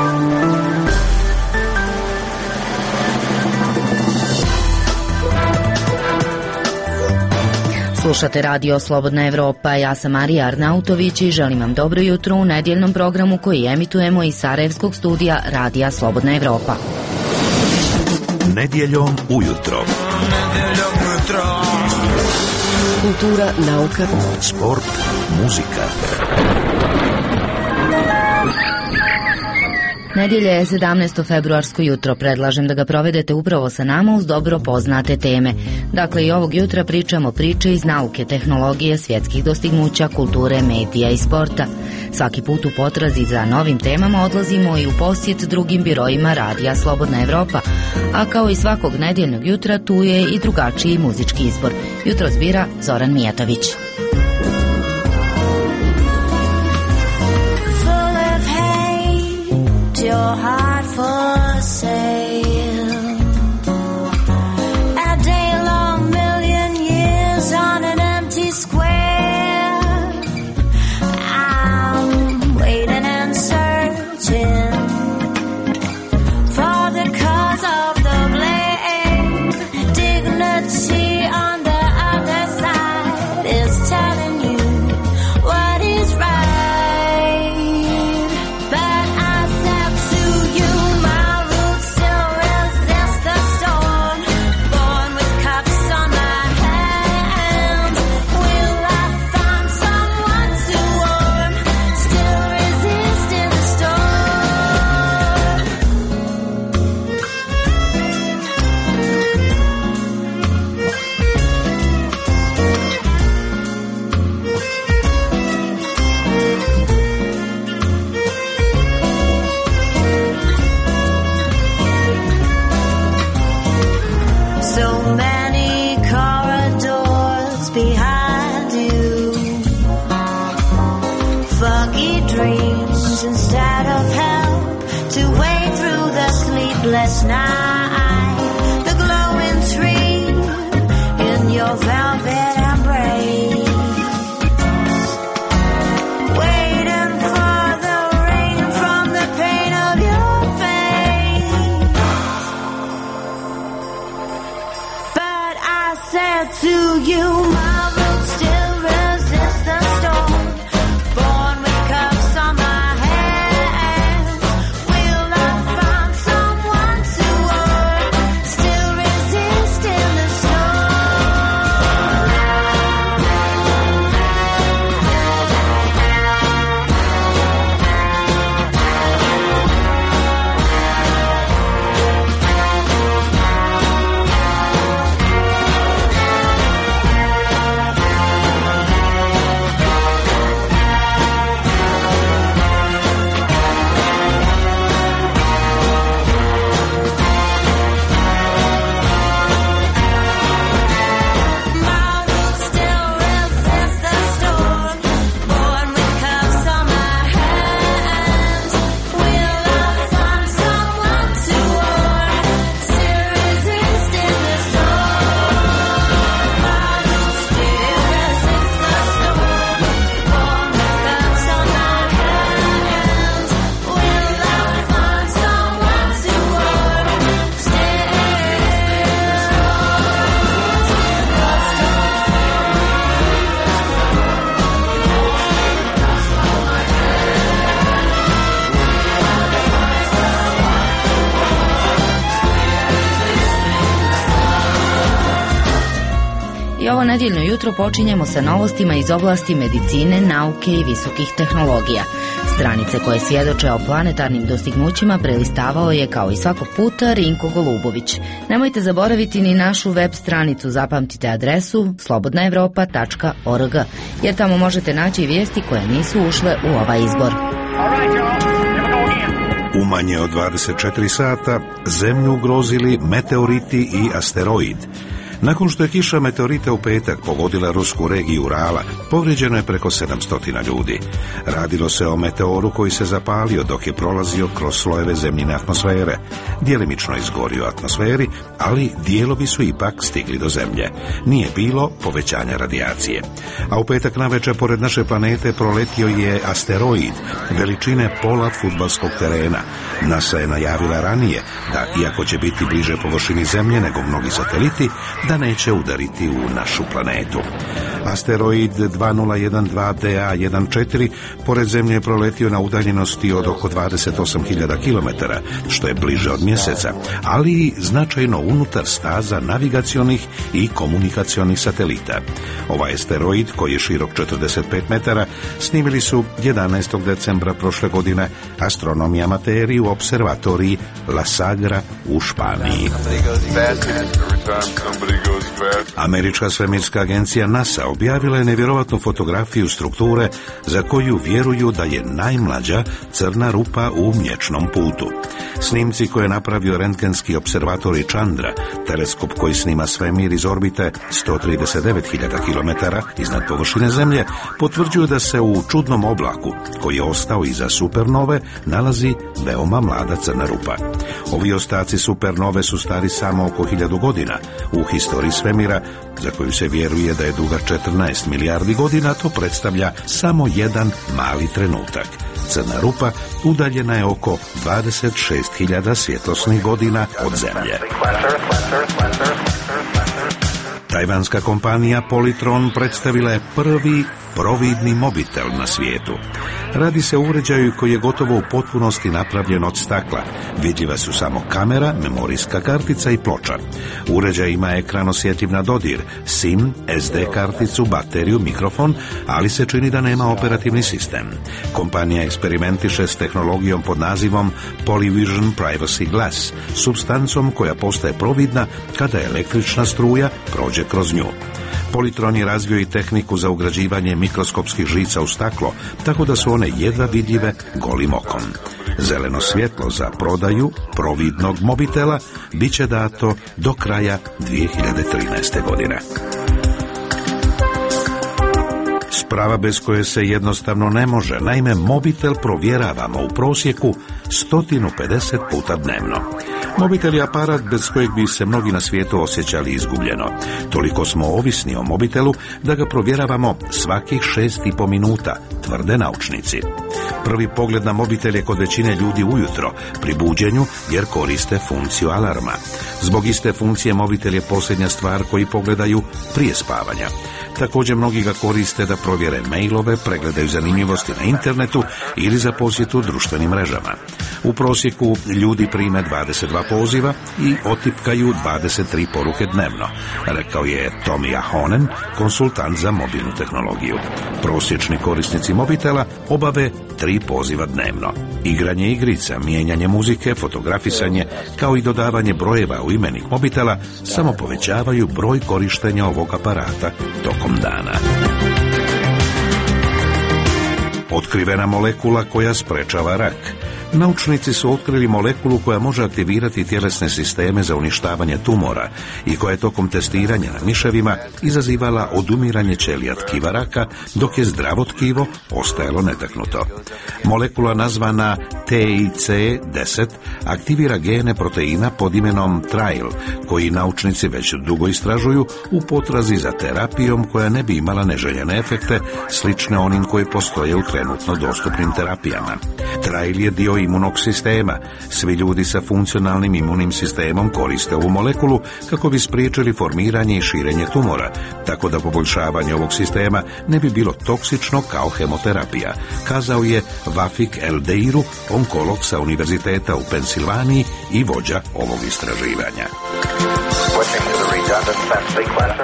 Slušate radio Slobodna Evropa, ja sam Marija Arnautović i želim vam dobro jutro u nedjeljnom programu koji emitujemo iz Sarajevskog studija Radija Slobodna Evropa. Nedjeljom ujutro. Kultura, nauka, sport, muzika. Nedjelja je 17. februarsko jutro, predlažem da ga provedete upravo sa nama uz dobro poznate teme. Dakle, i ovog jutra pričamo priče iz nauke, tehnologije, svjetskih dostignuća, kulture, medija i sporta. Svaki put u potrazi za novim temama odlazimo i u posjet drugim birojima Radija Slobodna Evropa, a kao i svakog nedjeljnog jutra tu je i drugačiji muzički izbor. Jutro zbira Zoran Mijatović. Your heart for sale, a day-long million years on an empty square. I'm waiting and searching for the cause of the blame. Dignity on the other side is telling you what is right. Instead of help to wade through the sleepless night, the glowing tree in your velvet embrace, waiting for the rain from the pain of your face. But I said to you, my roots still resist the storm, born with cups on my I ovo nedjeljno jutro počinjemo sa novostima iz oblasti medicine, nauke i visokih tehnologija. Stranice koje svjedoče o planetarnim dostignućima prelistavao je kao i svakog puta Rinko Golubović. Nemojte zaboraviti ni našu web stranicu, zapamtite adresu slobodnaevropa.org, jer tamo možete naći vijesti koje nisu ušle u ovaj izbor. U manje od 24 sata zemlju ugrozili meteoriti i asteroid. Nakon što je kiša meteorita u petak pogodila rusku regiju Urala, povrijeđeno je preko 700 ljudi. Radilo se o meteoru koji se zapalio dok je prolazio kroz slojeve zemljine atmosfere. Djelimično izgorio u atmosferi, ali dijelovi su ipak stigli do zemlje. Nije bilo povećanja radijacije. A u petak navečer pored naše planete proletio je asteroid veličine pola fudbalskog terena. NASA je najavila ranije da, iako će biti bliže površini Zemlje nego mnogi sateliti, da neće udariti u našu planetu. Asteroid 2012DA14 pored Zemlje je proletio na udaljenosti od oko 28.000 km, što je bliže od Mjeseca, ali i značajno unutar staza navigacionih i komunikacionih satelita. Ovaj asteroid, koji je širok 45 metara, snimili su 11. decembra prošle godine astronomi amateri u observatoriji La Sagra u Španiji. Američka svemirska agencija NASA objavila je nevjerovatnu fotografiju strukture za koju vjeruju da je najmlađa crna rupa u Mliječnom putu. Snimci koje je napravio rentgenski observatorij Chandra, teleskop koji snima svemir iz orbite 139.000 km iznad površine Zemlje, potvrđuju da se u čudnom oblaku, koji je ostao iza supernove, nalazi veoma mlada crna rupa. Ovi ostaci supernove su stari samo oko 1000 godina. U historiji svemira, za koju se vjeruje da je duga 14 milijardi godina, to predstavlja samo jedan mali trenutak. Crna rupa udaljena je oko 26.000 svjetlosnih godina od Zemlje. Tajvanska kompanija Polytron predstavila je prvi providni mobitel na svijetu. Radi se o uređaju koji je gotovo u potpunosti napravljen od stakla. Vidljiva su samo kamera, memorijska kartica i ploča. Uređaj ima ekran osjetljiv na dodir, SIM, SD karticu, bateriju, mikrofon, ali se čini da nema operativni sistem. Kompanija eksperimentiše s tehnologijom pod nazivom Polyvision Privacy Glass, supstancom koja postaje providna kada električna struja prođe kroz nju. Polytron je razvio i tehniku za ugrađivanje mikroskopskih žica u staklo, tako da su one jedva vidljive golim okom. Zeleno svjetlo za prodaju providnog mobitela bit će dato do kraja 2013. godine. Sprava bez koje se jednostavno ne može. Naime, mobitel provjeravamo u prosjeku 150 puta dnevno. Mobitel je aparat bez kojeg bi se mnogi na svijetu osjećali izgubljeno. Toliko smo ovisni o mobitelu da ga provjeravamo svakih 6,5 minuta, tvrde naučnici. Prvi pogled na mobitel je kod većine ljudi ujutro, pri buđenju, jer koriste funkciju alarma. Zbog iste funkcije mobitel je posljednja stvar koji pogledaju prije spavanja. Također mnogi ga koriste da provjere mailove, pregledaju zanimljivosti na internetu ili za posjetu društvenim mrežama. U prosjeku ljudi prime 22 poziva i otipkaju 23 poruke dnevno, rekao je Tommy Ahonen, konsultant za mobilnu tehnologiju. Prosječni korisnici mobitela obave 3 poziva dnevno. Igranje igrica, mijenjanje muzike, fotografisanje, kao i dodavanje brojeva u imenik mobitela samo povećavaju broj korištenja ovog aparata tokom dana. Otkrivena molekula koja sprečava rak. Naučnici su otkrili molekulu koja može aktivirati tjelesne sisteme za uništavanje tumora i koja je tokom testiranja na miševima izazivala odumiranje ćelija tkiva raka, dok je zdravo tkivo ostajalo netaknuto. Molekula nazvana TIC10 aktivira gene proteina pod imenom TRAIL, koji naučnici već dugo istražuju u potrazi za terapijom koja ne bi imala neželjene efekte, slične onim koji postoje u trenutno dostupnim terapijama. TRAIL je dio imunog sistema. Svi ljudi sa funkcionalnim imunim sistemom koriste ovu molekulu kako bi spriječili formiranje i širenje tumora, tako da poboljšavanje ovog sistema ne bi bilo toksično kao hemoterapija, kazao je Vafik Eldeiru, onkolog sa univerziteta u Pensilvaniji i vođa ovog istraživanja.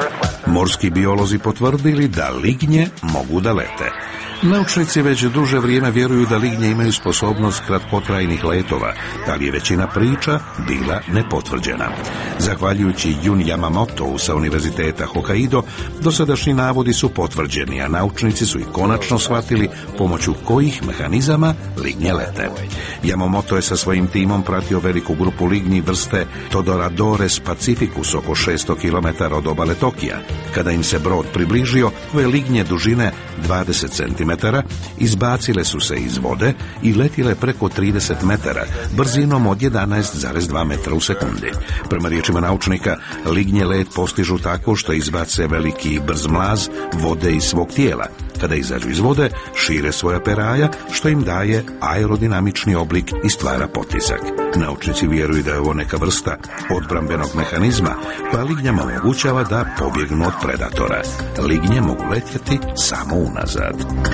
morski biolozi potvrdili da lignje mogu da lete. Naučnici već duže vrijeme vjeruju da lignje imaju sposobnost kratkotrajnih letova, ali je većina priča bila nepotvrđena. Zahvaljujući Jun Yamamotou sa Univerziteta Hokkaido, dosadašnji navodi su potvrđeni, a naučnici su ih konačno shvatili pomoću kojih mehanizama lignje lete. Yamamoto je sa svojim timom pratio veliku grupu lignji vrste Todoradores pacificus oko 600 km od obale Tokija. Kada im se brod približio, ove lignje dužine 20 cm izbacile su se iz vode i letile preko 30 metara brzinom od 11,2 metra u sekundi. Prema riječima naučnika, lignje let postižu tako što izbace veliki i brz mlaz vode iz svog tijela. Kada izađu iz vode, šire svoja peraja, što im daje aerodinamični oblik i stvara potisak. Naučnici vjeruju da je ovo neka vrsta odbrambenog mehanizma koja lignjama omogućava da pobjegnu od predatora. Lignje mogu letjeti samo unazad.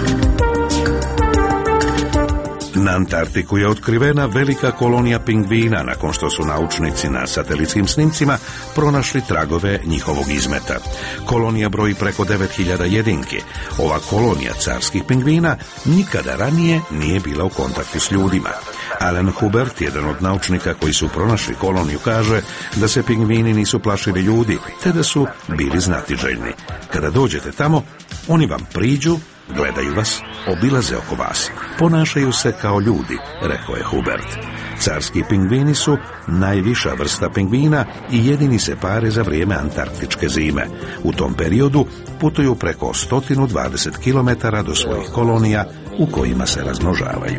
Na Antarktiku je otkrivena velika kolonija pingvina nakon što su naučnici na satelitskim snimcima pronašli tragove njihovog izmeta. Kolonija broji preko 9000 jedinki. Ova kolonija carskih pingvina nikada ranije nije bila u kontaktu s ljudima. Alan Hubert, jedan od naučnika koji su pronašli koloniju, kaže da se pingvini nisu plašili ljudi, te da su bili znatiželjni. Kada dođete tamo, oni vam priđu, gledaju vas, obilaze oko vas, ponašaju se kao ljudi, rekao je Hubert. Carski pingvini su najviša vrsta pingvina i jedini se pare za vrijeme antarktičke zime. U tom periodu putuju preko 120 km do svojih kolonija u kojima se razmnožavaju.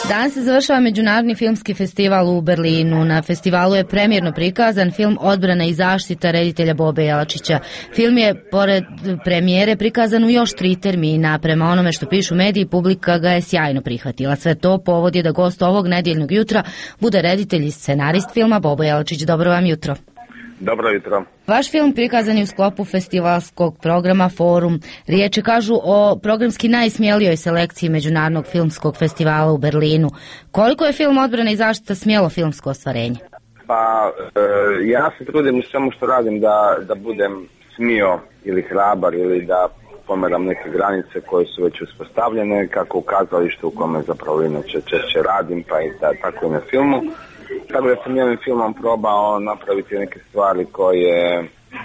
Danas se završava Međunarodni filmski festival u Berlinu. Na festivalu je premijerno prikazan film Odbrana i zaštita reditelja Bobe Jelačića. Film je, pored premijere, prikazan u još 3 termina. Prema onome što pišu mediji, publika ga je sjajno prihvatila. Sve to povod je da gost ovog nedjeljnog jutra bude reditelj i scenarist filma Bobo Jelačić. Dobro vam jutro. Dobro jutro. Vaš film prikazan je u sklopu festivalskog programa Forum. Riječi kažu o programski najsmjelijoj selekciji Međunarodnog filmskog festivala u Berlinu. Koliko je film Odbrana i zaštita smjelo filmsko ostvarenje? Pa ja se trudim samo što radim da budem smio ili hrabar ili da pomeram neke granice koje su već uspostavljene, kako u kazalištu u kome zapravo inače češće radim, pa i tako i na filmu. Tako da sam ovim filmom probao napraviti neke stvari koje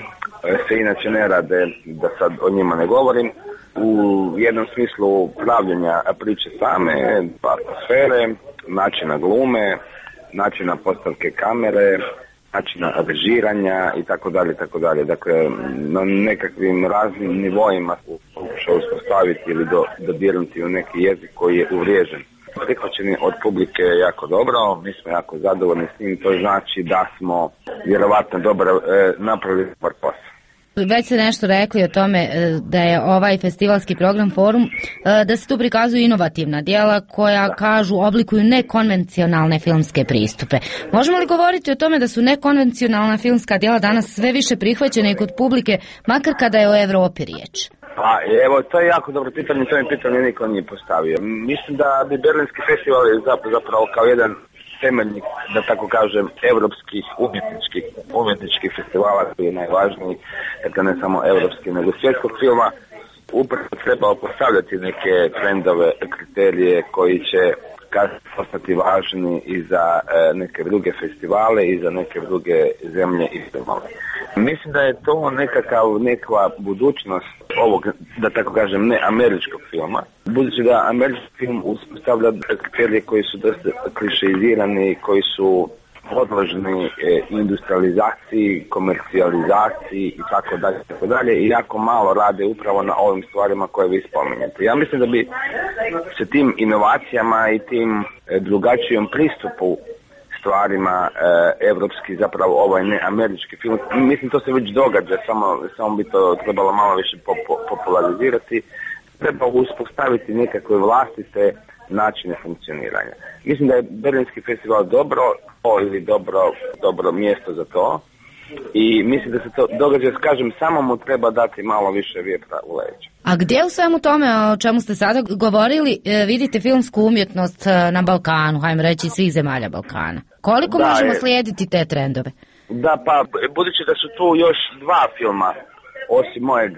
se inače ne rade, da sad o njima ne govorim. U jednom smislu pravljenja priče same, atmosfere, načina glume, načina postavke kamere, načina režiranja i tako dalje, tako dalje. Dakle, na nekakvim raznim nivoima pokušao uspostaviti ili dodirnuti u neki jezik koji je uvriježen. Prihvaćeni od publike je jako dobro, mi smo jako zadovoljni s njim, to znači da smo vjerovatno dobro napravili dobar posao. Već ste nešto rekli o tome da je ovaj festivalski program Forum, da se tu prikazuju inovativna djela koja, kažu, oblikuju nekonvencionalne filmske pristupe. Možemo li govoriti o tome da su nekonvencionalna filmska djela danas sve više prihvaćena i kod publike, makar kada je o Europi riječ? Pa evo, to je jako dobro pitanje, to je pitanje niko nije postavio. Mislim da bi Berlinski festival je zapravo kao jedan temeljnik, da tako kažem, evropskih umjetničkih festivala koji je najvažniji, dakle ne samo evropski nego svjetskog filma, upravo trebao postavljati neke trendove, kriterije koji će postati važni i za neke druge festivale i za neke druge zemlje i filmove. Mislim da je to neka budućnost ovog, da tako kažem, ne američkog filma, budući da američki film uspostavlja kriterije koji su dosta klišeizirani, koji su podložni industrializaciji, komercijalizaciji i tako dalje i jako malo rade upravo na ovim stvarima koje vi spominjete. Ja mislim da bi se tim inovacijama i tim drugačijom pristupu stvarima evropski, zapravo ovaj ne američki film, mislim to se već događa, samo bi to trebalo malo više popularizirati, treba uspostaviti nekakve vlastite načine funkcioniranja. Mislim da je Berlinski festival dobro mjesto za to i mislim da se to događa, kažem, samo mu treba dati malo više vjetra u leđa. A gdje u svemu tome o čemu ste sada govorili vidite filmsku umjetnost na Balkanu, hajmo reći svih zemalja Balkana? Koliko možemo slijediti te trendove? Da, pa budući da su tu još 2 filma osim mojeg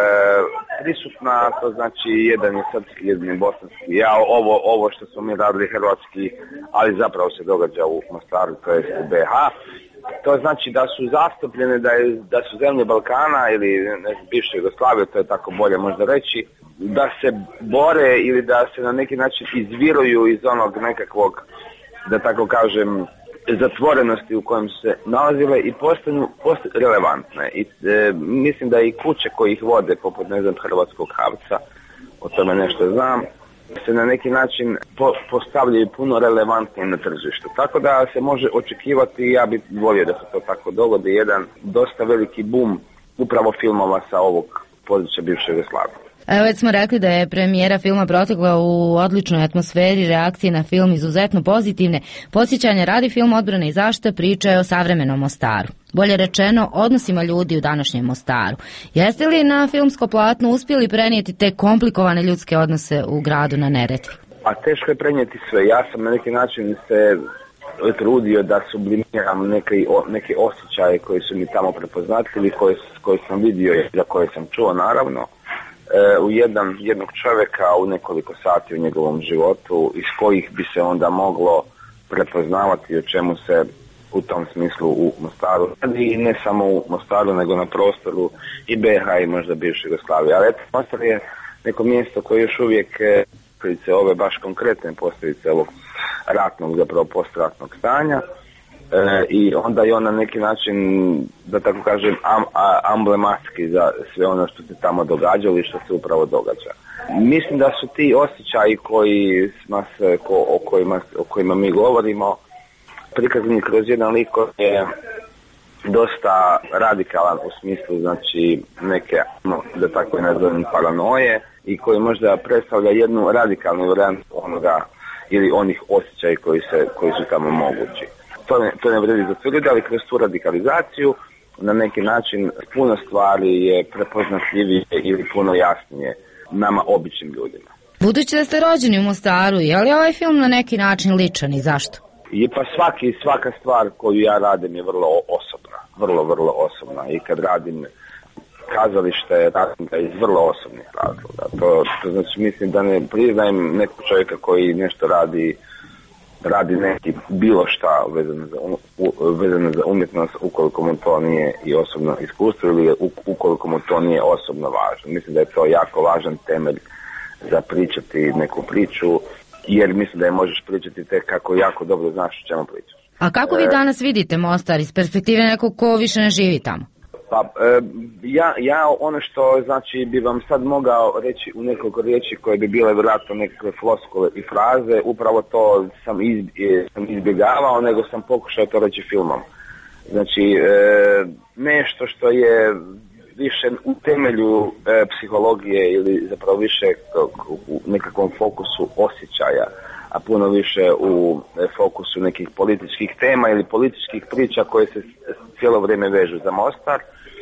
prisutna, to znači jedan je srpski, jedan je bosanski. Ja ovo što smo mi radili hrvatski, ali zapravo se događa u Mostaru, to jest u BiH. To znači da su zastupljene, da su zemlje Balkana ili bivše Jugoslavije, to je tako bolje možda reći, da se bore ili da se na neki način izviruju iz onog nekakvog, da tako kažem, zatvorenosti u kojem se nalazile i postanu relevantne. I mislim da i kuće koji ih vode, poput Hrvatskog Havca, o tome nešto znam, se na neki način postavljaju puno relevantnije na tržištu. Tako da se može očekivati, ja bih volio da se to tako dogodi, jedan dosta veliki boom upravo filmova sa ovog područja bivše Jugoslavije. Evo, već smo rekli da je premijera filma protekla u odličnoj atmosferi, reakcije na film izuzetno pozitivne. Podsjećanje radi film Odbrana i zaštita priča je o savremenom Mostaru. Bolje rečeno, odnosima ljudi u današnjem Mostaru. Jeste li na filmsko platno uspjeli prenijeti te komplikovane ljudske odnose u gradu na Neretvi? A teško je prenijeti sve. Ja sam na neki način se trudio da sublimiram neke osjećaje koji su mi tamo prepoznatljivi, koje sam vidio i za koje sam čuo, naravno. U jednog čovjeka u nekoliko sati u njegovom životu, iz kojih bi se onda moglo prepoznavati o čemu se u tom smislu u Mostaru, i ne samo u Mostaru nego na prostoru i BiH i možda bivše Jugoslavije. Ali eto, Mostar je neko mjesto koje još uvijek posljedice ove baš konkretne posljedice ovog ratnog, zapravo postratnog stanja, i onda je on na neki način, da tako kažem, amblematski za sve ono što se tamo događalo i što se upravo događa. Mislim da su ti osjećaji o kojima mi govorimo prikazani kroz jedan lik koji je dosta radikalan u smislu, znači, neke, da tako nazovem, paranoje, i koji možda predstavlja jednu radikalnu varijantu onoga ili onih osjećaja koji su tamo mogući. To ne vredi za sve ljudi, ali kroz tu radikalizaciju na neki način puno stvari je prepoznatljivije ili puno jasnije nama običnim ljudima. Budući da ste rođeni u Mostaru, je li ovaj film na neki način ličan i zašto? I pa svaka stvar koju ja radim je vrlo osobna, vrlo osobna, i kad radim kazalište, radim ga iz vrlo osobnih razloga. To znači, mislim da ne priznajem nekog čovjeka koji nešto radi neki bilo šta vezano za umjetnost ukoliko mu to nije i osobno iskustvo ili ukoliko mu to nije osobno važno. Mislim da je to jako važan temelj za pričati neku priču, jer mislim da je možeš pričati tek kako jako dobro znaš o čemu pričaš. A kako vi danas vidite Mostar iz perspektive nekog ko više ne živi tamo? Pa ja ono što znači bi vam sad mogao reći u nekoliko riječi koje bi bile vjerojatno nekakve floskule i fraze, upravo to sam izbjegavao, nego sam pokušao to reći filmom. Znači nešto što je više u temelju psihologije ili zapravo više u nekakvom fokusu osjećaja, a puno više u fokusu nekih političkih tema ili političkih priča koje se cijelo vrijeme vežu za Mostar.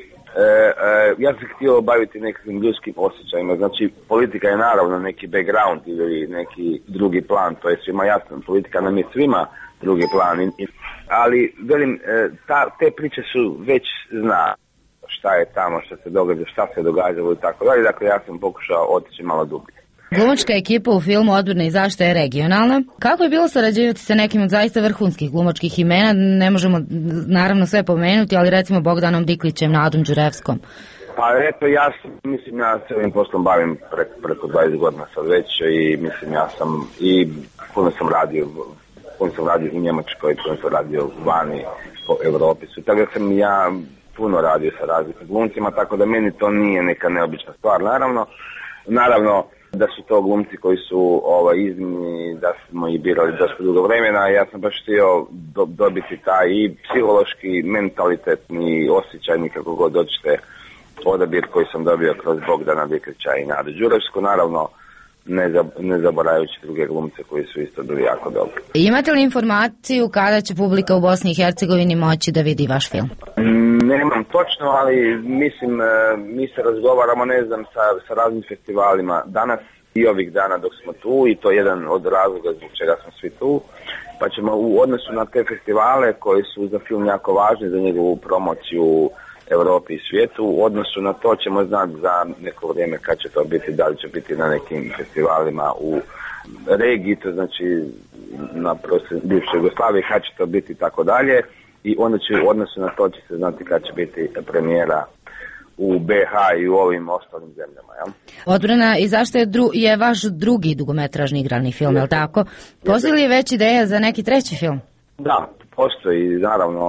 Ja sam htio baviti nekakvim ljudskim osjećajima. Znači, politika je naravno neki background ili neki drugi plan, to je svima jasno. Politika nam je svima drugi plan, ali velim, te priče su već zna šta je tamo, šta se događa, šta se događalo i tako dalje. Dakle, ja sam pokušao otići malo dublje. Glumačka ekipa u filmu Odbrana i zaštita je regionalna. Kako je bilo sarađivati sa nekim od zaista vrhunskih glumačkih imena? Ne možemo naravno sve pomenuti, ali recimo Bogdanom Diklićem, Nadom Đurevskom. Pa eto, ja se ovim poslom bavim preko 20 godina sad već i mislim puno sam radio u Njemačkoj, puno sam radio vani po Europi. Tako da sam ja puno radio sa različitim glumcima, tako da meni to nije neka neobična stvar. Naravno da su to glumci koji su iznimni, da smo ih birali dosta dugo vremena. Ja sam baš htio dobiti taj i psihološki, mentalitetni, osjećajni, kako god hoćete, odabir koji sam dobio kroz Bogdana Diklića i Nadu Đurevsku, naravno ne zaboravljajući druge glumce koji su isto bili jako dobri. Imate li informaciju kada će publika u Bosni i Hercegovini moći da vidi vaš film? Nemam točno, ali mislim, mi se razgovaramo, ne znam, sa raznim festivalima danas i ovih dana dok smo tu, i to je jedan od razloga zbog čega smo svi tu, pa ćemo u odnosu na te festivale koji su za film jako važni, za njegovu promociju Europi i svijetu, u odnosu na to ćemo znati za neko vrijeme kad će to biti, da li će biti na nekim festivalima u regiji, to znači na bivšoj Jugoslaviji, kad će to biti i tako dalje, i onda će u odnosu na to će se znati kad će biti premijera u BH i u ovim ostalim zemljama. Ja? Odbrana i zašto je vaš drugi dugometražni igrani film, je li tako? Postoji li već ideja za neki treći film? Da, postoji, naravno,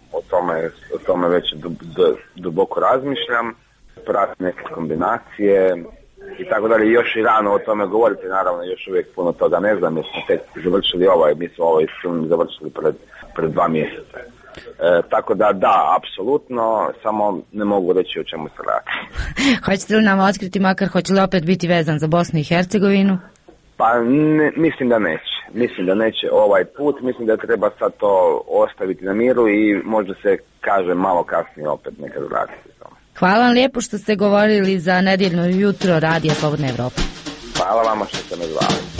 o tome već duboko razmišljam, pratim neke kombinacije i tako dalje. Još i rano o tome govoriti, naravno, još uvijek puno toga ne znam, jer smo tek završili mi smo ovaj film završili pred 2 mjeseca. Tako da, apsolutno, samo ne mogu reći o čemu se radi. Hoćete li nam otkriti makar, hoće li opet biti vezan za Bosnu i Hercegovinu? Pa mislim da neće ovaj put, mislim da treba sad to ostaviti na miru i možda se kaže malo kasnije opet nekad vratiti tome. Hvala vam lijepo što ste govorili za Nedjeljno jutro Radija Slobodne Evrope. Hvala vama što ste me zvali.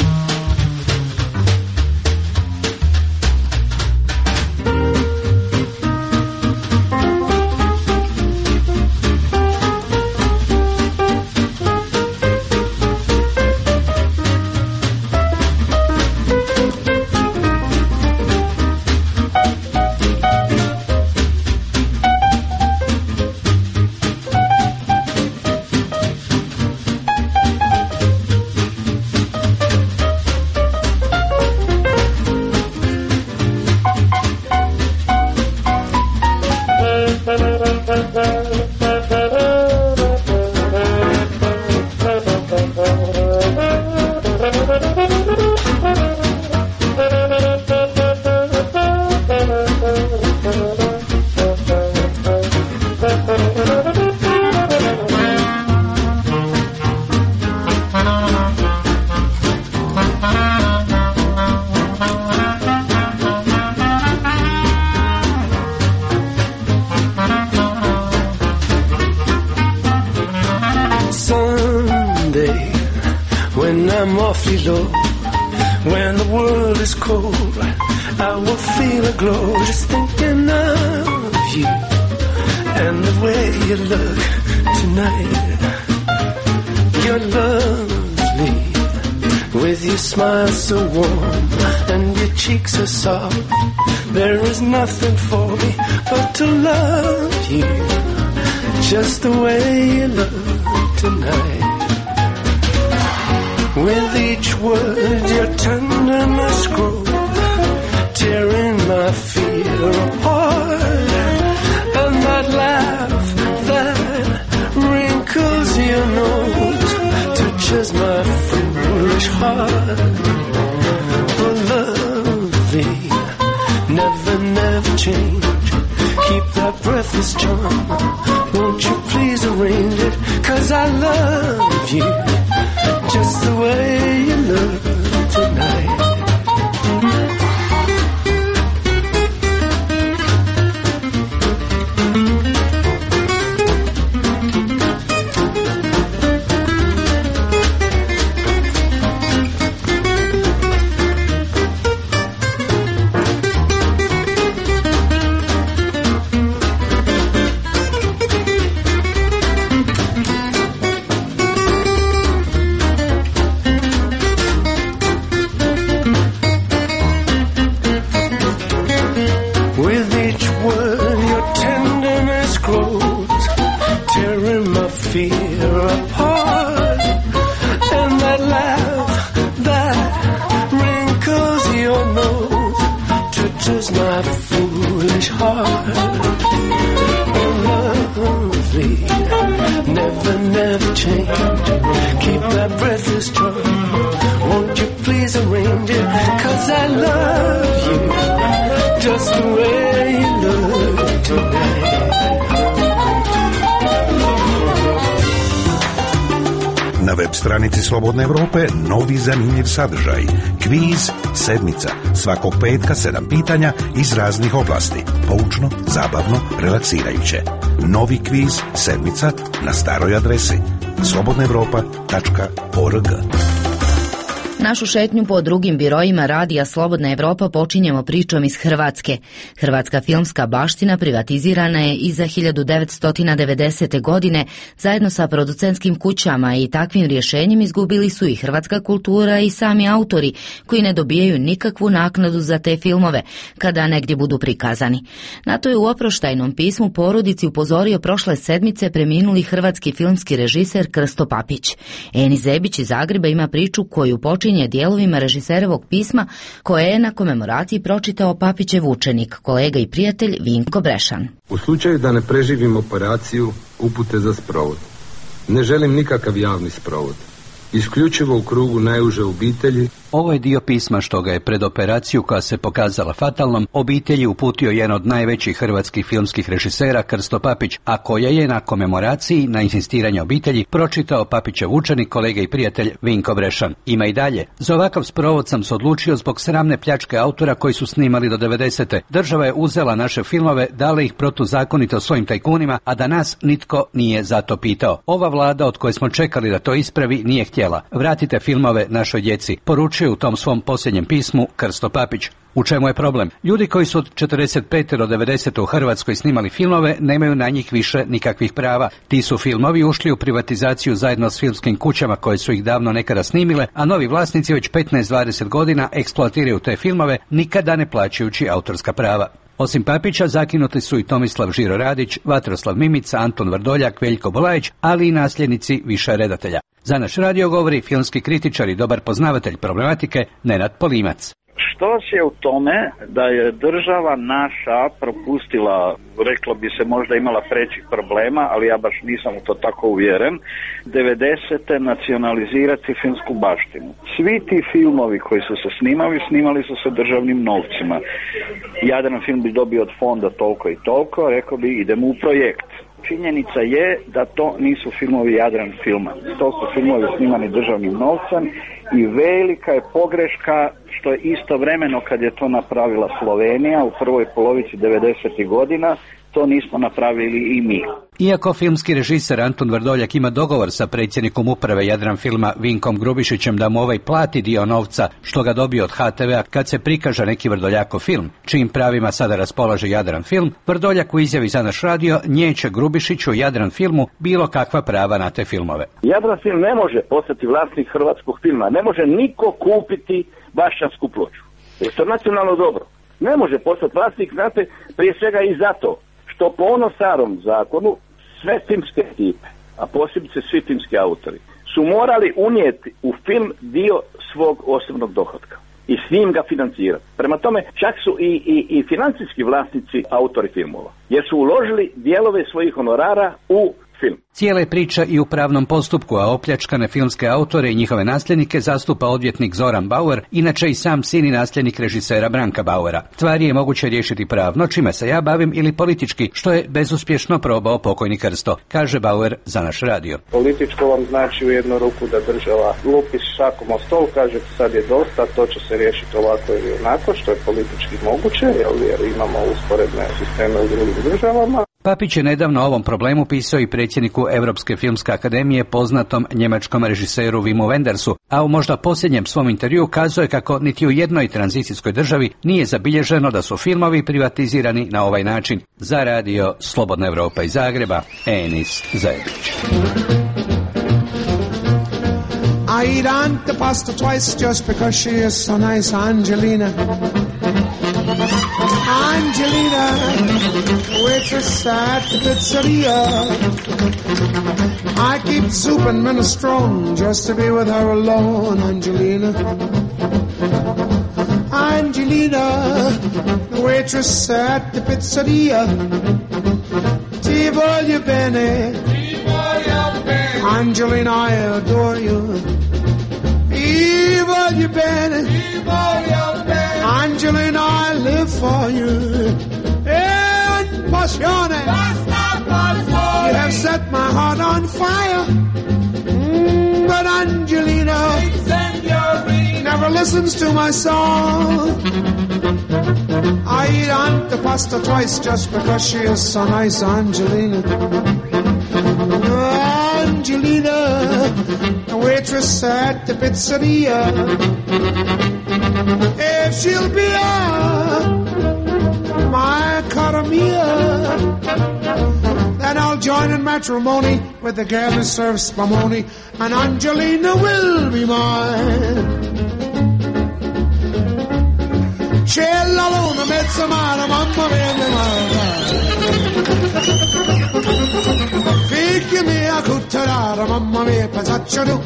I'm awfully low. When the world is cold, I will feel a glow just thinking of you and the way you look tonight. You're lovely with your smile so warm and your cheeks are soft. There is nothing for me but to love you just the way you look tonight. With each word your tenderness grows, tearing my fear apart. And that laugh that wrinkles your nose touches my foolish heart. Oh, lovely, never, never change. Keep that breathless charm. Won't you please arrange it? 'Cause I love you just the way you look tonight. Na web stranici Slobodne Evrope novi zanimljiv sadržaj. Kviz sedmica. Svakog petka 7 pitanja iz raznih oblasti. Poučno, zabavno, relaksirajuće. Novi kviz sedmica na staroj adresi slobodnaevropa.org. Našu šetnju po drugim biroima radija Slobodna Evropa počinjemo pričom iz Hrvatske. Hrvatska filmska baština privatizirana je iza 1990. godine zajedno sa producentskim kućama i takvim rješenjem izgubili su i hrvatska kultura i sami autori koji ne dobijaju nikakvu naknadu za te filmove kada negdje budu prikazani. Na to je u oproštajnom pismu porodici upozorio prošle sedmice preminuli hrvatski filmski režiser Krsto Papić. Eni Zebić iz Zagreba ima priču koju počinje dijelovima režiserovog pisma koje je na komemoraciji pročitao Papićev učenik, kolega i prijatelj Vinko Brešan. U slučaju da ne preživim operaciju, upute za sprovod. Ne želim nikakav javni sprovod. Isključivo u krugu najuže obitelji. Ovo je dio pisma što ga je pred operaciju, koja se pokazala fatalnom, obitelji uputio jedan od najvećih hrvatskih filmskih režisera Krsto Papić, a koja je na komemoraciji na insistiranje obitelji pročitao Papićev učenik, kolega i prijatelj Vinko Brešan. Ima i dalje. Za ovakav sprovod sam se odlučio zbog sramne pljačke autora koji su snimali do 90. Država je uzela naše filmove, dala ih protuzakonito svojim tajkunima, a da nas nitko nije za to pitao. Ova vlada od koje smo čekali da to ispravi nije htjela. Vratite filmove našoj djeci, poručuje u tom svom posljednjem pismu Krsto Papić. U čemu je problem? Ljudi koji su od 45. do 90. u Hrvatskoj snimali filmove nemaju na njih više nikakvih prava. Ti su filmovi ušli u privatizaciju zajedno s filmskim kućama koje su ih davno nekada snimile, a novi vlasnici već 15-20 godina eksploatiraju te filmove, nikada ne plaćajući autorska prava. Osim Papića zakinuti su i Tomislav Žiro Radić, Vatroslav Mimica, Anton Vrdoljak, Veljko Bolajić, ali i nasljednici više redatelja. Za naš radio govori filmski kritičar i dobar poznavatelj problematike Nenad Polimac. Što je u tome da je država naša propustila, reklo bi se možda imala prećih problema, ali ja baš nisam u to tako uvjeren, 90. nacionalizirati filmsku baštinu. Svi ti filmovi koji su se snimali su se državnim novcima. Jadran film bi dobio od fonda toliko i toliko, rekao bi idemo u projekt. Činjenica je da to nisu filmovi Jadran filma. To su filmovi snimani državnim novcem i velika je pogreška što je istovremeno kad je to napravila Slovenija u prvoj polovici 90. godina, to nismo napravili i mi. Iako filmski režiser Antun Vrdoljak ima dogovor sa predsjednikom uprave Jadran filma Vinkom Grubišićem da mu ovaj plati dio novca što ga dobije od HTV-a kad se prikaže neki Vrdoljakov film, čijim pravima sada raspolaže Jadran film, Vrdoljak u izjavi za naš radio njeće Grubišiću Jadran filmu bilo kakva prava na te filmove. Jadran film ne može postati vlasnik hrvatskog filma, ne može niko kupiti Bašćansku ploču. Jer to je nacionalno dobro. Ne može postati vlasnik, znate, prije svega i zato što po onom starom zakonu sve filmske ekipe, a posebice svi filmski autori, su morali unijeti u film dio svog osobnog dohotka i s njim ga financirati. Prema tome, čak su i financijski vlasnici autori filmova, jer su uložili dijelove svojih honorara u film. Cijela je priča i u pravnom postupku, a opljačkane filmske autore i njihove nasljednike zastupa odvjetnik Zoran Bauer, inače i sam sin i nasljednik režisera Branka Bauera. Stvari je moguće riješiti pravno, čime se ja bavim, ili politički, što je bezuspješno probao pokojni Krsto, kaže Bauer za naš radio. Političko vam znači u jednu ruku da država lupi šakom o stol, kaže sad je dosta, to će se riješiti ovako ili onako, što je politički moguće, jer imamo usporedne sisteme u drugim državama. Papić je nedavno o ovom problemu pisao i predsjedniku Europske filmske akademije, poznatom njemačkom režiseru Wimu Wendersu, a u možda posljednjem svom intervjuu kazuje kako niti u jednoj tranzicijskoj državi nije zabilježeno da su filmovi privatizirani na ovaj način. Za radio Slobodna Europa iz Zagreba, Enis Zajebić. I eat antipasta twice just because she is so nice, Angelina. Angelina, waitress at the pizzeria. I keep soup and minestrone just to be with her alone, Angelina. Angelina, the waitress at the pizzeria. Ti voglio bene, Angelina, I adore you. Ti voglio bene, Angelina, I live for you. En passione, you have set my heart on fire. But Angelina never listens to my song. I eat antipasta twice just because she is so nice, Angelina. Angelina, the waitress at the pizzeria. If she'll be my cara mia, then I'll join in matrimony with the girl who serves spumoni, and Angelina will be mine. C'è la luna, mezza mano, mamma mia, figli mia cutterara, mamma mia, pensaccio tu.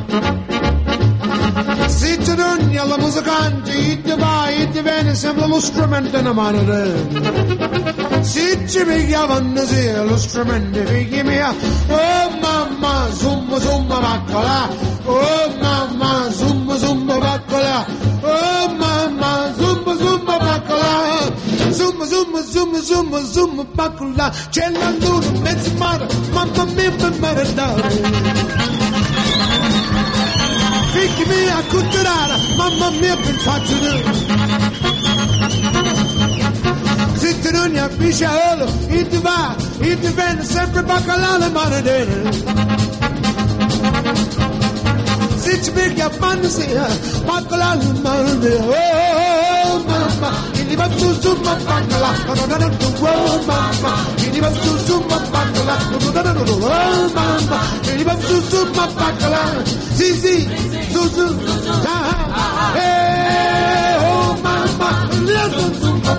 Si ti dogni alla musicante, ti vai, ti viene, sembra lo strumento in mano te. Si ci pigliavano sì, lo strumento, figli mia, oh mamma, zumba, zumba, baccola, oh mamma, zumba, zumba, baccola, oh mamma, zumba, zumba, baccola, zumba, zumba, zumba, zumba, zumba, baccola, c'è la luna, mezzo mare, mamma mia, per maritare. Figli mia cutterara, mamma mia pensaccio tu. Se ti non ne pisciolo, e ti va, e ti viene sempre baccalà le mani dentro. Se ci piglia fantasia, baccalà le mani dentro. Oh mamma, e va tu su ma baccalà, oh mamma, e va tu su ma baccalà, oh mamma, e va tu su ma baccalà. Sì, sì, su, su, oh mamma, oh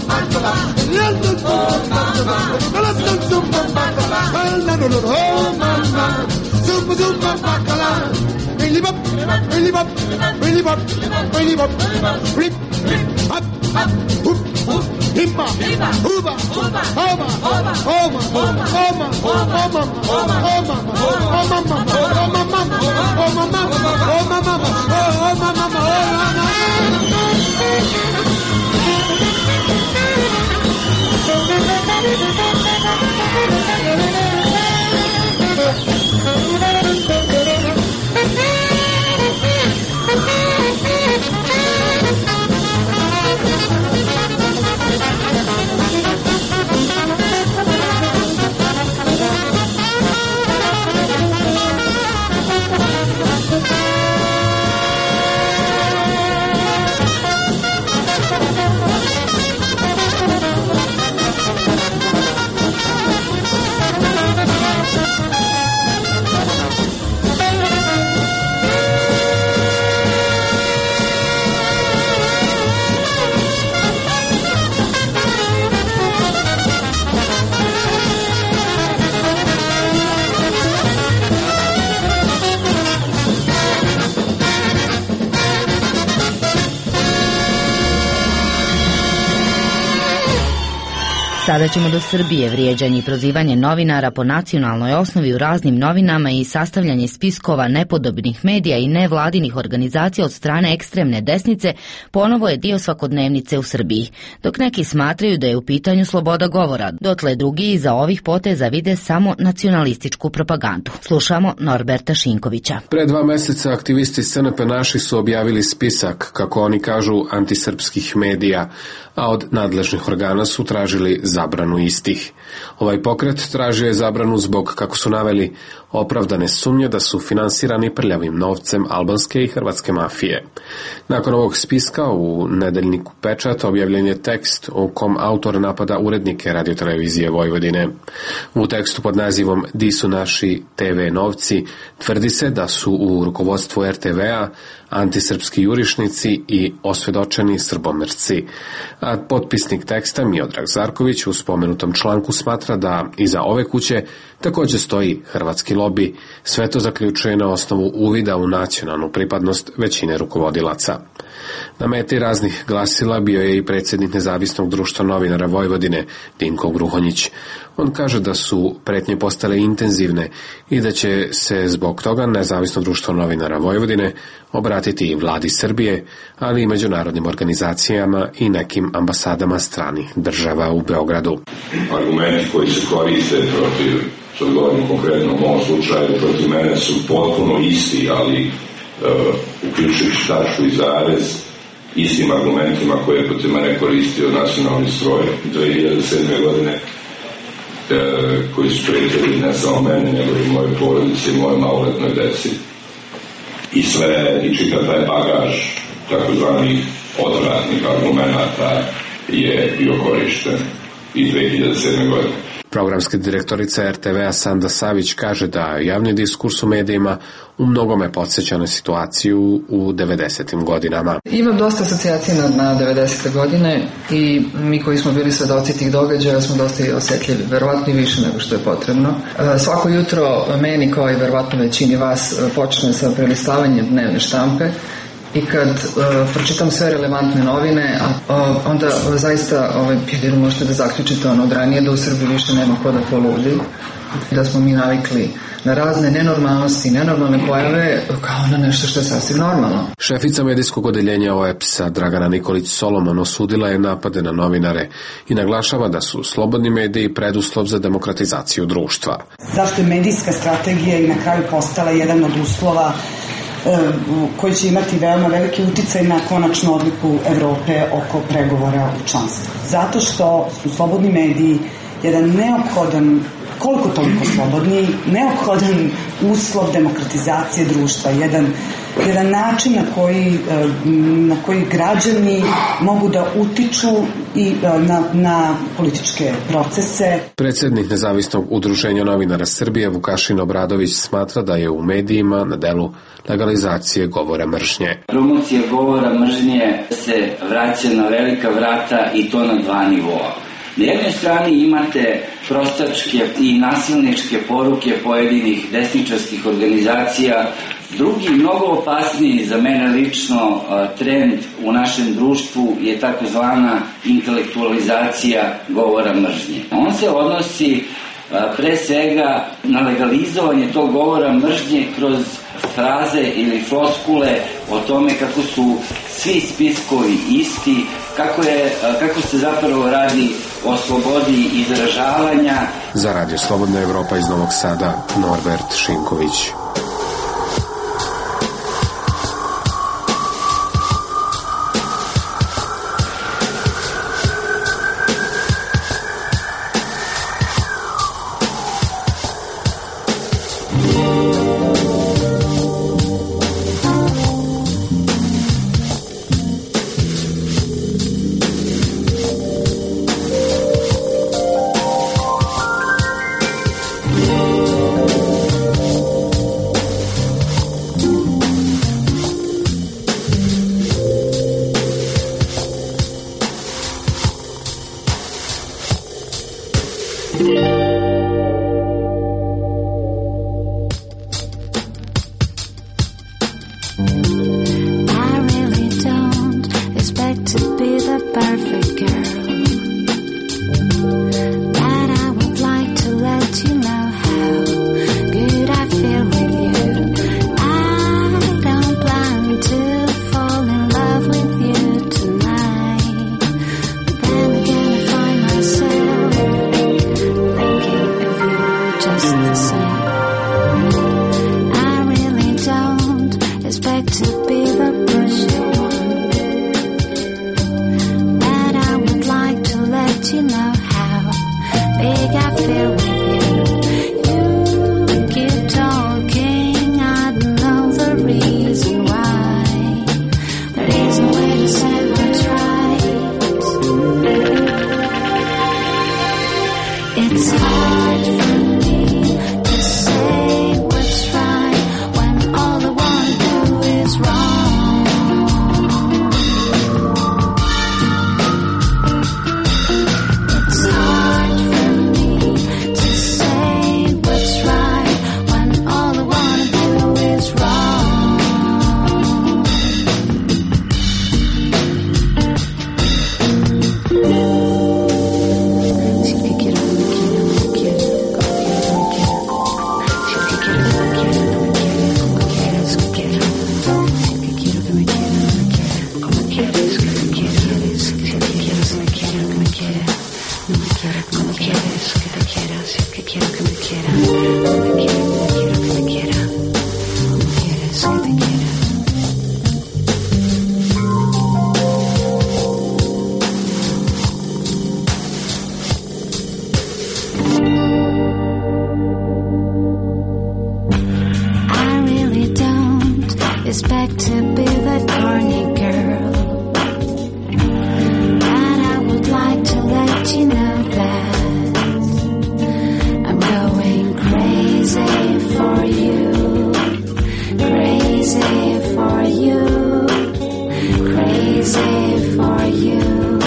mamma, zumba, zumba, bacala, really bop, really bop, really bop, really bop, rip, up, up, hoop, hoop, himba, hooba, hooba, homa, homa, homa, homa, homa, homa, Sada ćemo do Srbije. Vrijeđanje i prozivanje novinara po nacionalnoj osnovi u raznim novinama i sastavljanje spiskova nepodobnih medija i nevladinih organizacija od strane ekstremne desnice ponovo je dio svakodnevnice u Srbiji. Dok neki smatraju da je u pitanju sloboda govora, dotle drugi iza ovih poteza vide samo nacionalističku propagandu. Slušamo Norberta Šinkovića. Pre 2 meseca aktivisti SNP Naši su objavili spisak, kako oni kažu, antisrpskih medija, a od nadležnih organa su tražili zabranu istih. Ovaj pokret tražio je zabranu zbog, kako su naveli, opravdane sumnje da su finansirani prljavim novcem albanske i hrvatske mafije. Nakon ovog spiska u nedeljniku Pečat objavljen je tekst u kom autor napada urednike radiotelevizije Vojvodine. U tekstu pod nazivom Di su naši TV novci tvrdi se da su u rukovodstvu RTV-a antisrpski jurišnici i osvedočeni srbomrci. A potpisnik teksta Miodrag Zarković u spomenutom članku smatra da iza ove kuće također stoji hrvatski lobi. Sve to zaključuje na osnovu uvida u nacionalnu pripadnost većine rukovodilaca. Na meti raznih glasila bio je i predsjednik Nezavisnog društva novinara Vojvodine, Dinko Gruhonjić. On kaže da su pretnje postale intenzivne i da će se zbog toga Nezavisno društvo novinara Vojvodine obratiti i vladi Srbije, ali i međunarodnim organizacijama i nekim ambasadama stranih država u Beogradu. Argumenti koji se koriste protiv, što govorim konkretno u ovom slučaju, protiv mene su potpuno isti, ali uključujući tačku i zarez, istim argumentima koje je protiv mene koristio nacionalni stroj 2007. godine, koji su prijatelji ne samo mene, nego i moje porodice i moje maloletnoj deci. I sve, i čitav taj bagaž takozvanih odvratnih argumenata je bio korišten i 2007. godine. Programska direktorica RTV-a Sanda Savić kaže da javni diskurs u medijima u mnogome podsjeća na situaciju u 90. godinama. Imam dosta asocijacija na 90. godine i mi koji smo bili svedoci tih događaja smo dosta osjetljivi, verovatno i više nego što je potrebno. Svako jutro meni, kao i verovatno većini vas, počne sa prelistavanjem dnevne štampe. I kad pročitam sve relevantne novine, onda zaista jedino možete da zaključite od ranije da u Srbiji više nema ko da poludi, da smo mi navikli na razne nenormalnosti, nenormalne pojave kao na nešto što je sasvim normalno. Šefica medijskog odeljenja OEPS-a Dragana Nikolić-Solomon osudila je napade na novinare i naglašava da su slobodni mediji preduslov za demokratizaciju društva. Zašto je medijska strategija i na kraju postala jedan od uslova koji će imati veoma veliki uticaj na konačnu odluku Evrope oko pregovora u članstvu. Zato što su slobodni mediji jedan neophodan, koliko toliko slobodni, neophodan uslov demokratizacije društva, jedan način na koji građani mogu da utiču i na političke procese. Predsjednik Nezavisnog udruženja novinara Srbije Vukašin Obradović smatra da je u medijima na delu legalizacije govora mržnje. Promocija govora mržnje se vraća na velika vrata i to na 2 nivoa. Na jednoj strani imate prostačke i nasilničke poruke pojedinih desničarskih organizacija. Drugi, mnogo opasniji za mene lično trend u našem društvu je takozvana intelektualizacija govora mržnje. On se odnosi pre svega na legalizovanje tog govora mržnje kroz fraze ili floskule o tome kako su svi spiskovi isti, kako se zapravo radi o slobodi izražavanja. Za Radio Slobodna Evropa iz Novog Sada, Norbert Šinković. To be the perfect girl, expect to be the corny girl, but I would like to let you know that I'm going crazy for you, crazy for you, crazy for you,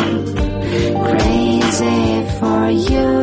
crazy for you.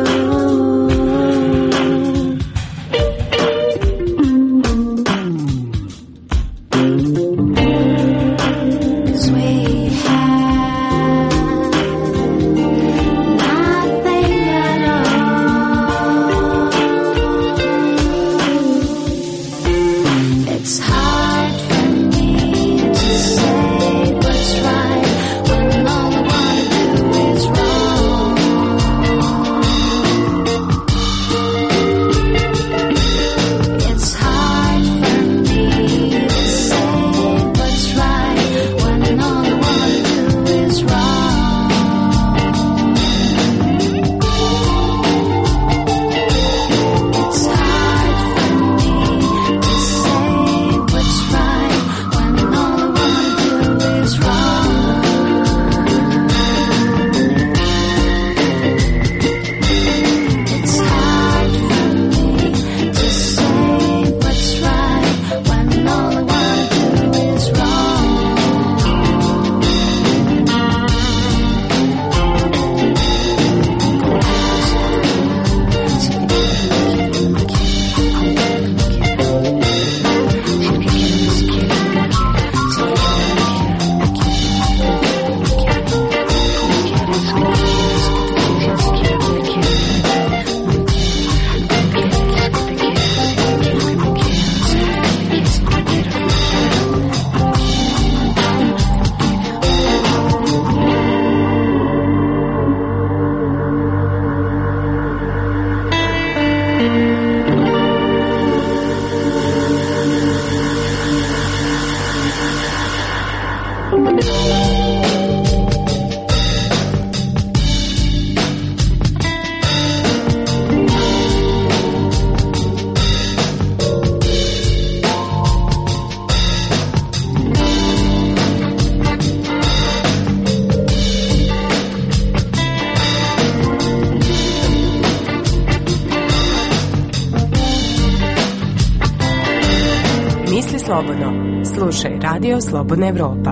Slobodno. Slušaj Radio Slobodna Evropa.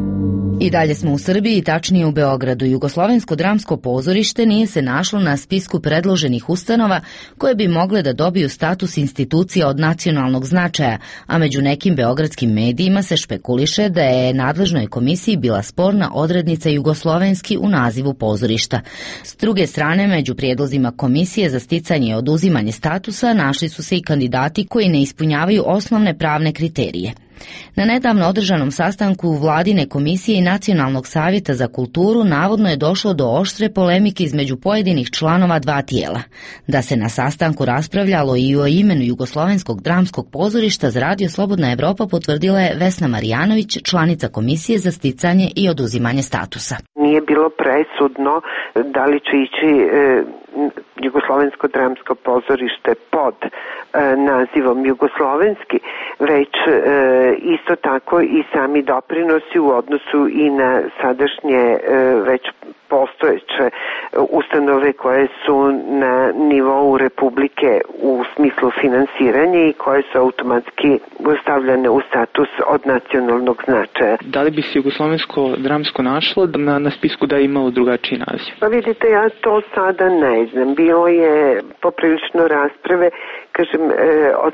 I dalje smo u Srbiji, tačnije u Beogradu. Jugoslovensko dramsko pozorište nije se našlo na spisku predloženih ustanova koje bi mogle da dobiju status institucija od nacionalnog značaja, a među nekim beogradskim medijima se špekuliše da je nadležnoj komisiji bila sporna odrednica jugoslovenski u nazivu pozorišta. S druge strane, među prijedlozima komisije za sticanje i oduzimanje statusa našli su se i kandidati koji ne ispunjavaju osnovne pravne kriterije. Na nedavno održanom sastanku Vladine komisije i Nacionalnog savjeta za kulturu navodno je došlo do oštre polemike između pojedinih članova dva tijela. Da se na sastanku raspravljalo i o imenu Jugoslovenskog dramskog pozorišta za Radio Slobodna Evropa potvrdila je Vesna Marjanović, članica komisije za sticanje i oduzimanje statusa. Nije bilo presudno da li će ići Jugoslovensko dramsko pozorište pod nazivom Jugoslovenski, već isto tako i sami doprinosi u odnosu i na sadašnje već postojeće ustanove koje su na nivou Republike u smislu finansiranja i koje su automatski stavljene u status od nacionalnog značaja. Da li bi se Jugoslovensko dramsko našlo na spisku da je imalo drugačiji naziv? Pa vidite, ja to sada ne znam. Bilo je poprilično rasprave, kažem, od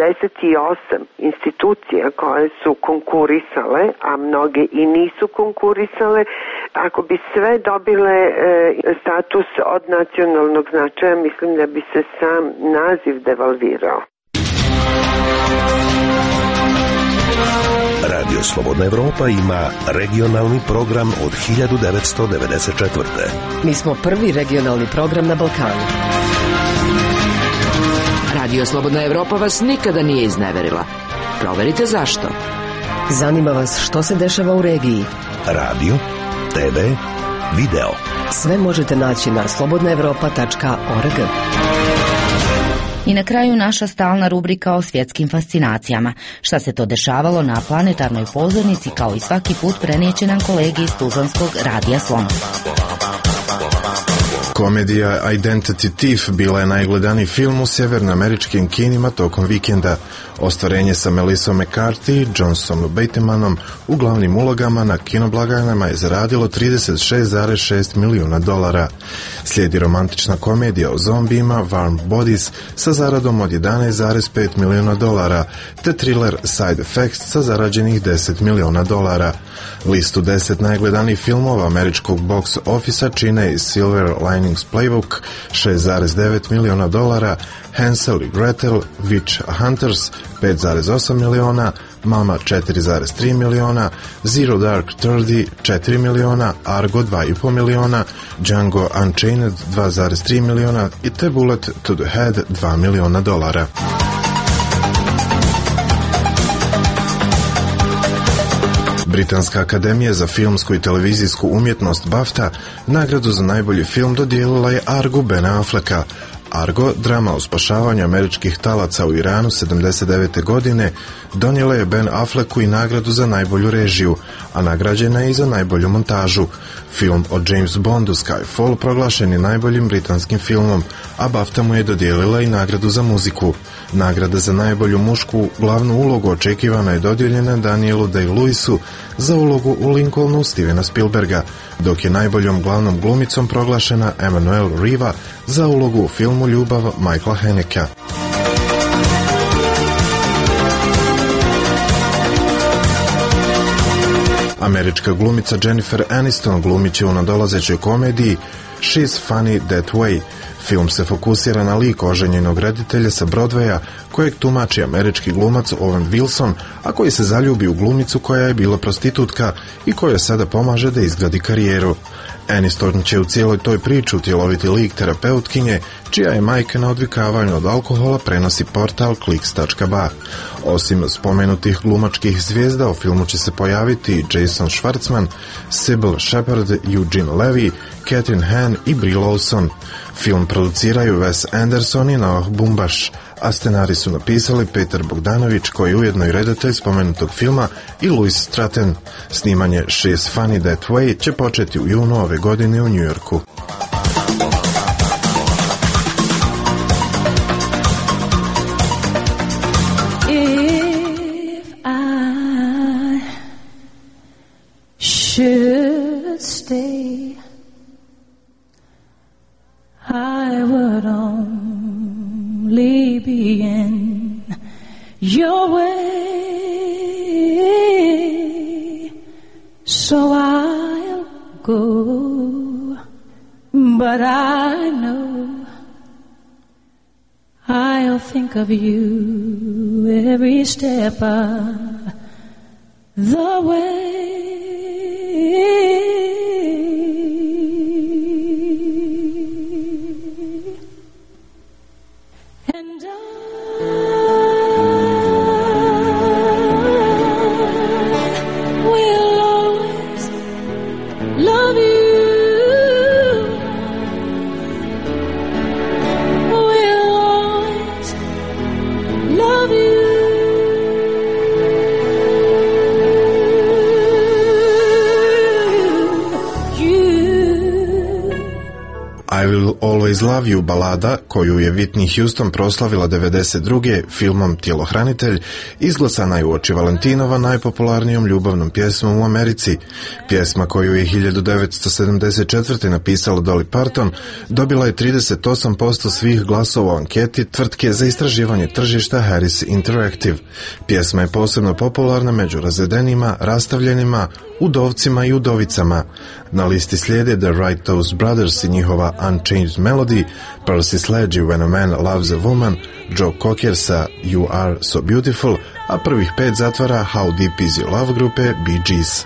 78 institucija koje su konkurisale, a mnoge i nisu konkurisale. Ako bi sve dobile status od nacionalnog značaja, mislim da bi se sam naziv devalvirao. Radio Slobodna Evropa ima regionalni program od 1994. Mi smo prvi regionalni program na Balkanu. Radio Slobodna Evropa vas nikada nije izneverila. Proverite zašto. Zanima vas što se dešava u regiji. Radio, TV, video. Sve možete naći na slobodnaevropa.org. I na kraju naša stalna rubrika o svjetskim fascinacijama. Šta se to dešavalo na planetarnoj pozornici, kao i svaki put prenijeće nam kolege iz Tuzlanskog radija Slon. Komedija Identity Thief bila je najgledaniji film u sjevernoameričkim kinima tokom vikenda. Ostvarenje sa Melissom McCarthy i Johnsonom Batemanom u glavnim ulogama na kinoblagajnama je zaradilo $36,6 milijuna. Slijedi romantična komedija o zombijima Warm Bodies sa zaradom od $11,5 milijuna, te thriller Side Effects sa zarađenih $10 milijuna. Listu 10 najgledanijih filmova američkog box ofisa čine Silver Linings Playbook $6,9 milijuna, Hansel i Gretel, Witch Hunters $5,8 milijuna, Mama $4,3 milijuna, Zero Dark Thirty $4 milijuna, Argo $2,5 milijuna, Django Unchained $2,3 milijuna i The Bullet to the Head $2 milijuna. Britanska akademija za filmsku i televizijsku umjetnost BAFTA nagradu za najbolji film dodijelila je Argu Bena Afflecka. Argo, drama o spašavanju američkih talaca u Iranu 79. godine, donijela je Ben Afflecku i nagradu za najbolju režiju, a nagrađena je i za najbolju montažu. Film o James Bondu Skyfall proglašen je najboljim britanskim filmom, a BAFTA mu je dodijelila i nagradu za muziku. Nagrada za najbolju mušku glavnu ulogu očekivana je dodijeljena Danielu Day-Lewisu za ulogu u Lincolnu Stevena Spielberga, dok je najboljom glavnom glumicom proglašena Emmanuelle Riva za ulogu u filmu Ljubav Michaela Hanekea. Američka glumica Jennifer Aniston glumit će u nadolazećoj komediji She's Funny That Way. Film se fokusira na lik oženjenog reditelja sa Broadwaya, kojeg tumači američki glumac Owen Wilson, a koji se zaljubi u glumicu koja je bila prostitutka i koja sada pomaže da izgradi karijeru. Aniston će u cijeloj toj priči utjeloviti lik terapeutkinje, čija je majka na odvikavanju od alkohola prenosi portal Clicks.ba. Osim spomenutih glumačkih zvijezda, u filmu će se pojaviti Jason Schwartzman, Sybil Shepherd, Eugene Levy, Catherine Hahn i Brie Larson. Film produciraju Wes Anderson i Noah Baumbach, a scenarij su napisali Peter Bogdanović, koji je ujedno i redatelj spomenutog filma, i Louis Stratton. Snimanje She's Funny That Way će početi u junu ove godine u New Yorku. Should stay, I would only be in your way, so I'll go, but I know I'll think of you every step of the way. And I will always love you. Will always love you. I Will Always Love You, balada koju je Whitney Houston proslavila 92. filmom Tjelohranitelj, izglasana je uoči Valentinova najpopularnijom ljubavnom pjesmom u Americi. Pjesma koju je 1974. napisala Dolly Parton dobila je 38% svih glasova u anketi tvrtke za istraživanje tržišta Harris Interactive. Pjesma je posebno popularna među razvedenima, rastavljenima, udovcima i udovicama. Na listi slijede The Righteous Brothers i njihova Unchanged Melody, Percy Sledge i When a Man Loves a Woman, Joe Cocker sa You Are So Beautiful, a prvih 5 zatvara How Deep Is Your Love grupe Bee Gees.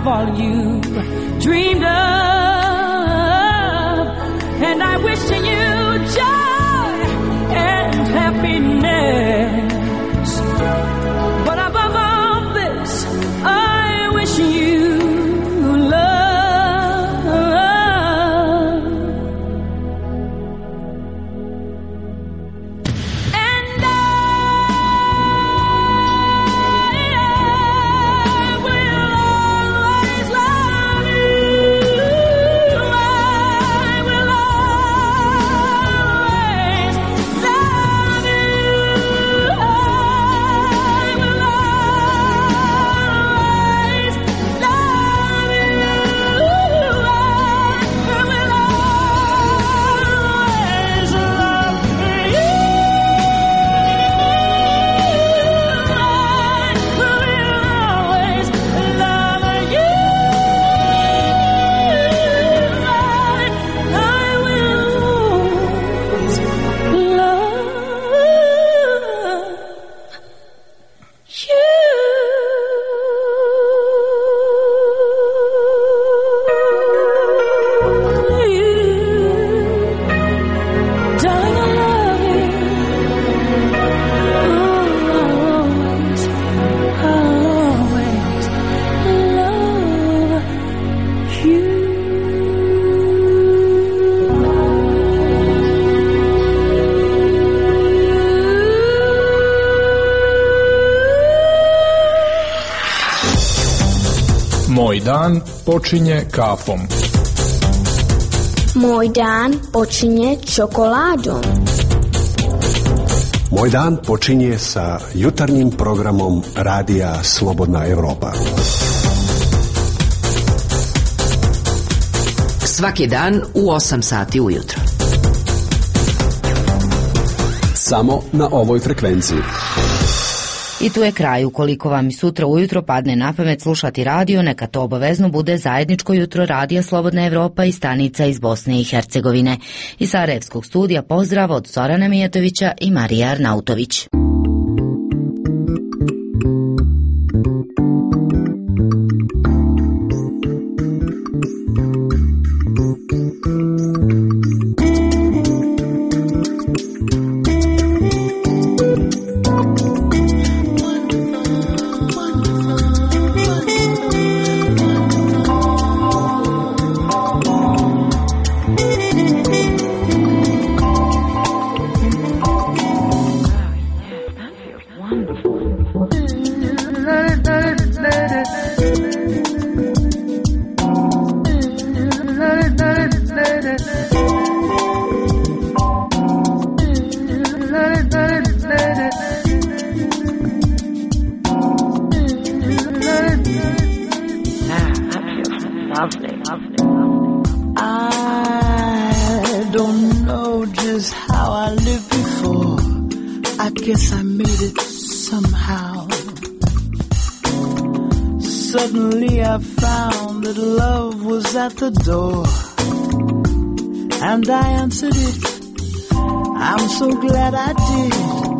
have all you dreamed of, and I wish you joy and happiness. But above all this, I wish you love. And I will always love you. I will always love you. I will always love you. I will always love you. Moj dan počinje kafom. Moj dan počinje čokoladom. Moj dan počinje sa jutarnjim programom Radija Slobodna Evropa. Svaki dan u 8 sati ujutro. Samo na ovoj frekvenciji. I tu je kraj. Ukoliko vam i sutra ujutro padne na pamet slušati radio, neka to obavezno bude zajedničko jutro Radija Slobodna Evropa i stanica iz Bosne i Hercegovine. Iz Sarajevskog studija pozdrav od Zorana Mijatovića i Marije Arnautović. I don't know just how I lived before. I guess I made it somehow. Suddenly I found that love was at the door, and I answered it. I'm so glad I did.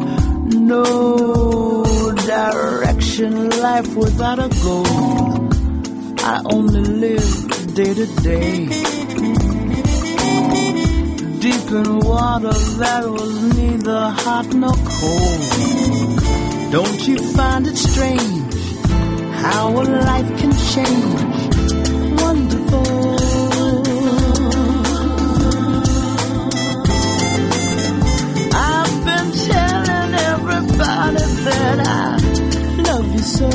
No direction, life without a goal. I only live day to day, deep in water that was neither hot nor cold. Don't you find it strange how a life can change? Wonderful. I've been telling everybody that I love you so.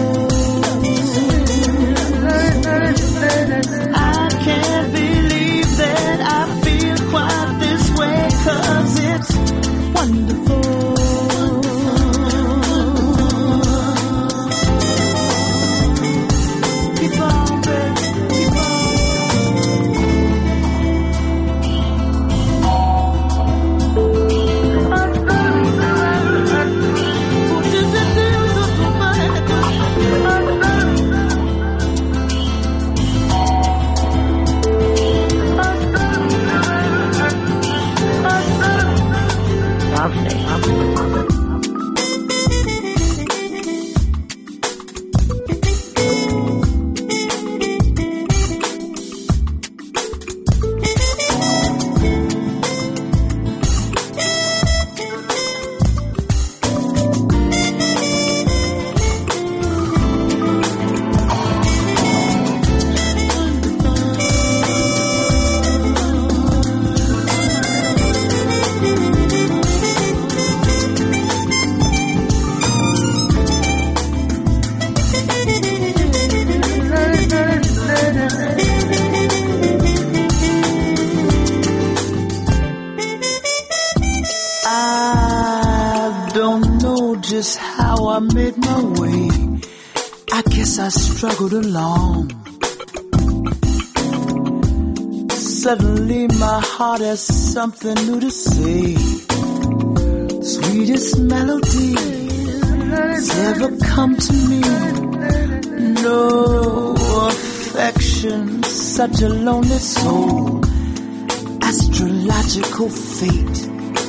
I can't believe that I feel quite this way, 'cause it's wonderful. Keep on, baby. just how I made my way. I guess I struggled along. Suddenly my heart has something new to say. Sweetest melody has ever come to me. No affection, such a lonely soul. Astrological fate.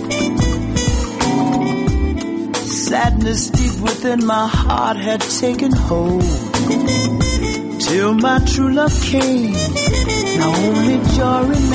Sadness deep within my heart had taken hold. Till my true love came. Now only joy remains.